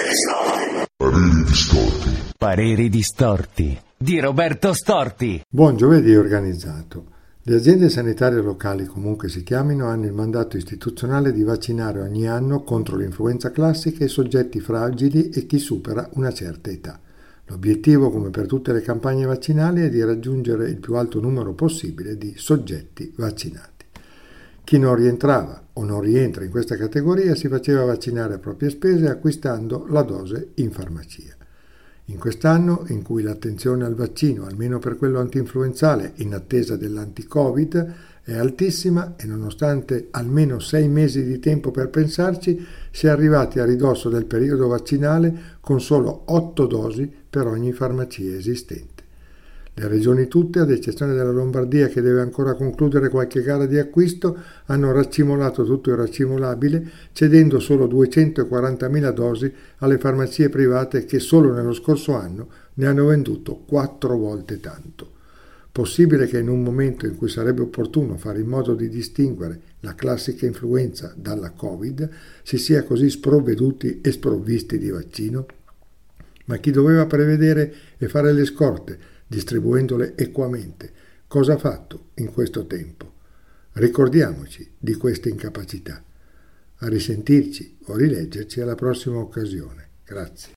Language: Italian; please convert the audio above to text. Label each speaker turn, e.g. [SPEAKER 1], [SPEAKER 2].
[SPEAKER 1] Pareri distorti.
[SPEAKER 2] Pareri distorti di Roberto Storti.
[SPEAKER 3] Buon giovedì organizzato. Le aziende sanitarie locali, comunque si chiamino, hanno il mandato istituzionale di vaccinare ogni anno contro l'influenza classica i soggetti fragili e chi supera una certa età. L'obiettivo, come per tutte le campagne vaccinali, è di raggiungere il più alto numero possibile di soggetti vaccinati. Chi non rientrava o non rientra in questa categoria si faceva vaccinare a proprie spese acquistando la dose in farmacia. In quest'anno, in cui l'attenzione al vaccino, almeno per quello antinfluenzale, in attesa dell'anti-Covid, è altissima e nonostante almeno 6 mesi di tempo per pensarci, si è arrivati a ridosso del periodo vaccinale con solo 8 dosi per ogni farmacia esistente. Le regioni tutte, ad eccezione della Lombardia che deve ancora concludere qualche gara di acquisto, hanno raccimolato tutto il raccimolabile, cedendo solo 240.000 dosi alle farmacie private che solo nello scorso anno ne hanno venduto 4 volte tanto. Possibile che in un momento in cui sarebbe opportuno fare in modo di distinguere la classica influenza dalla Covid si sia così sprovveduti e sprovvisti di vaccino? Ma chi doveva prevedere e fare le scorte, distribuendole equamente, cosa ha fatto in questo tempo? Ricordiamoci di queste incapacità. A risentirci o rileggerci alla prossima occasione. Grazie.